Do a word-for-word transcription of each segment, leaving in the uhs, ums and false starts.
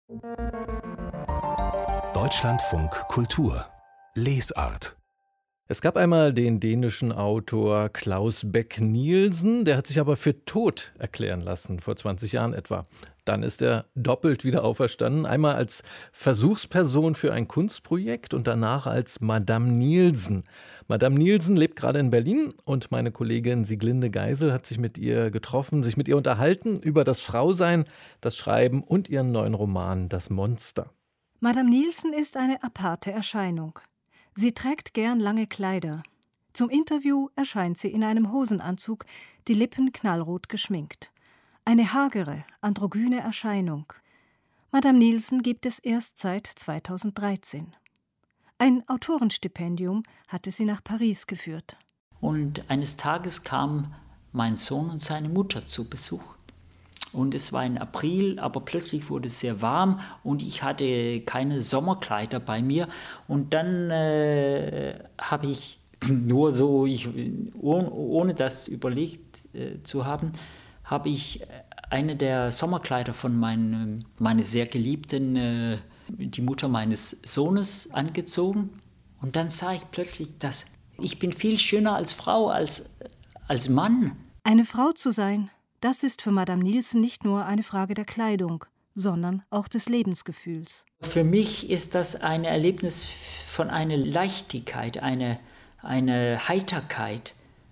Deutschlandfunk Kultur Lesart. Es gab einmal den dänischen Autor Claus Beck-Nielsen, der hat sich aber für tot erklären lassen, vor zwanzig Jahren etwa. Dann ist er doppelt wieder auferstanden, einmal als Versuchsperson für ein Kunstprojekt und danach als Madame Nielsen. Madame Nielsen lebt gerade in Berlin und meine Kollegin Sieglinde Geisel hat sich mit ihr getroffen, sich mit ihr unterhalten über das Frausein, das Schreiben und ihren neuen Roman Das Monster. Madame Nielsen ist eine aparte Erscheinung. Sie trägt gern lange Kleider. Zum Interview erscheint sie in einem Hosenanzug, die Lippen knallrot geschminkt. Eine hagere, androgyne Erscheinung. Madame Nielsen gibt es erst seit zweitausenddreizehn. Ein Autorenstipendium hatte sie nach Paris geführt. Und eines Tages kamen mein Sohn und seine Mutter zu Besuch. Und es war im April, aber plötzlich wurde es sehr warm und ich hatte keine Sommerkleider bei mir. Und dann äh, habe ich nur so, ich, ohne, ohne das überlegt äh, zu haben, habe ich eine der Sommerkleider von meinem, meiner sehr geliebten, äh, die Mutter meines Sohnes, angezogen. Und dann sah ich plötzlich, dass ich bin viel schöner als Frau, als, als Mann. Eine Frau zu sein, das ist für Madame Nielsen nicht nur eine Frage der Kleidung, sondern auch des Lebensgefühls. Für mich ist das ein Erlebnis von einer Leichtigkeit, eine, eine Heiterkeit,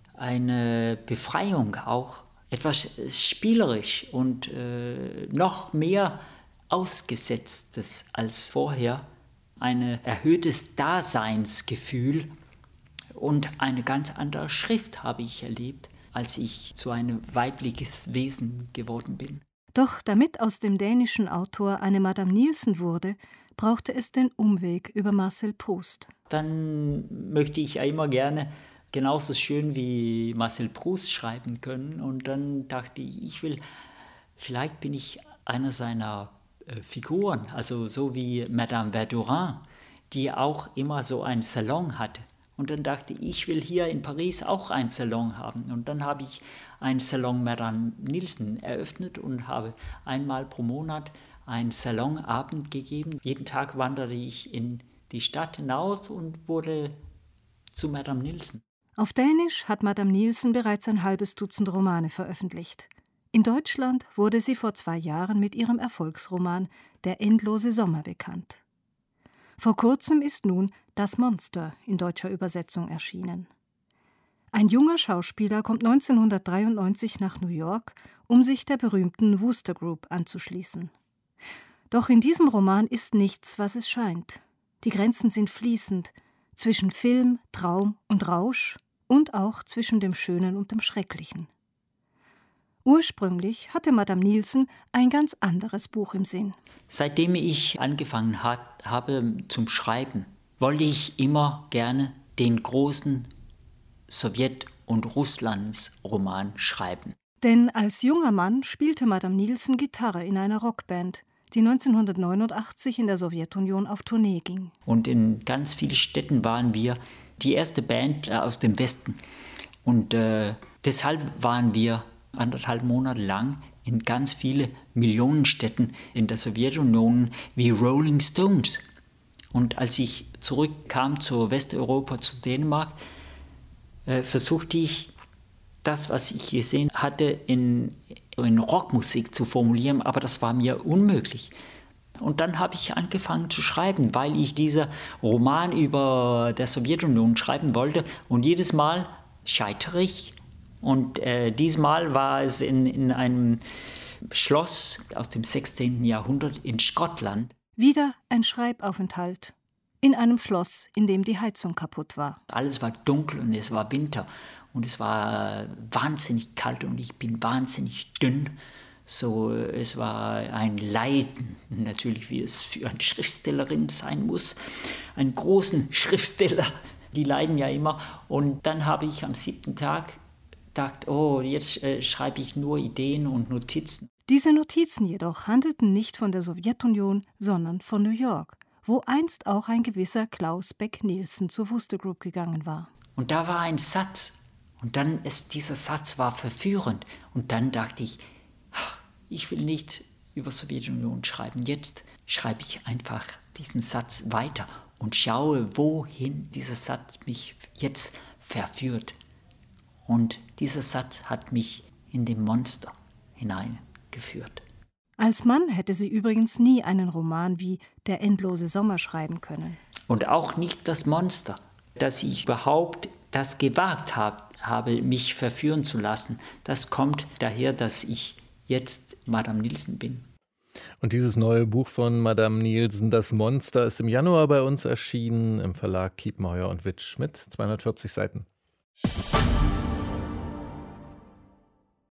eine Befreiung auch. Etwas spielerisch und äh, noch mehr Ausgesetztes als vorher. Ein erhöhtes Daseinsgefühl und eine ganz andere Schrift habe ich erlebt, als ich zu einem weibliches Wesen geworden bin. Doch damit aus dem dänischen Autor eine Madame Nielsen wurde, brauchte es den Umweg über Marcel Proust. Dann möchte ich ja immer gerne genauso schön wie Marcel Proust schreiben können. Und dann dachte ich, ich will, vielleicht bin ich einer seiner äh, Figuren, also so wie Madame Verdurin, die auch immer so einen Salon hatte. Und dann dachte ich, ich will hier in Paris auch einen Salon haben. Und dann habe ich einen Salon Madame Nielsen eröffnet und habe einmal pro Monat einen Salonabend gegeben. Jeden Tag wanderte ich in die Stadt hinaus und wurde zu Madame Nielsen. Auf Dänisch hat Madame Nielsen bereits ein halbes Dutzend Romane veröffentlicht. In Deutschland wurde sie vor zwei Jahren mit ihrem Erfolgsroman Der endlose Sommer bekannt. Vor kurzem ist nun Das Monster in deutscher Übersetzung erschienen. Ein junger Schauspieler kommt neunzehnhundertdreiundneunzig nach New York, um sich der berühmten Wooster Group anzuschließen. Doch in diesem Roman ist nichts, was es scheint. Die Grenzen sind fließend, zwischen Film, Traum und Rausch und auch zwischen dem Schönen und dem Schrecklichen. Ursprünglich hatte Madame Nielsen ein ganz anderes Buch im Sinn. Seitdem ich angefangen hat, habe zum Schreiben, wollte ich immer gerne den großen Sowjet- und Russlands-Roman schreiben. Denn als junger Mann spielte Madame Nielsen Gitarre in einer Rockband, die neunzehnhundertneunundachtzig in der Sowjetunion auf Tournee ging. Und in ganz vielen Städten waren wir die erste Band aus dem Westen. Und äh, deshalb waren wir anderthalb Monate lang in ganz viele Millionenstädten in der Sowjetunion wie Rolling Stones. Und als ich zurückkam zu Westeuropa, zu Dänemark, äh, versuchte ich, das, was ich gesehen hatte, in, in Rockmusik zu formulieren, aber das war mir unmöglich. Und dann habe ich angefangen zu schreiben, weil ich diesen Roman über der Sowjetunion schreiben wollte. Und jedes Mal scheitere ich. Und äh, diesmal war es in, in einem Schloss aus dem sechzehnten Jahrhundert in Schottland. Wieder ein Schreibaufenthalt in einem Schloss, in dem die Heizung kaputt war. Alles war dunkel und es war Winter und es war wahnsinnig kalt und ich bin wahnsinnig dünn. So, es war ein Leiden, natürlich wie es für eine Schriftstellerin sein muss. Einen großen Schriftsteller, die leiden ja immer. Und dann habe ich am siebten Tag gedacht, oh, jetzt äh, schreibe ich nur Ideen und Notizen. Diese Notizen jedoch handelten nicht von der Sowjetunion, sondern von New York, wo einst auch ein gewisser Claus Beck-Nielsen zur Wooster Group gegangen war. Und da war ein Satz und dann ist dieser Satz war verführend und dann dachte ich, ich will nicht über Sowjetunion schreiben. Jetzt schreibe ich einfach diesen Satz weiter und schaue, wohin dieser Satz mich jetzt verführt. Und dieser Satz hat mich in den Monster hineingeführt. Als Mann hätte sie übrigens nie einen Roman wie Der endlose Sommer schreiben können. Und auch nicht das Monster, dass ich überhaupt das gewagt habe, habe, mich verführen zu lassen. Das kommt daher, dass ich jetzt Madame Nielsen bin. Und dieses neue Buch von Madame Nielsen, Das Monster, ist im Januar bei uns erschienen im Verlag Kiepenheuer und Witsch mit zweihundertvierzig Seiten.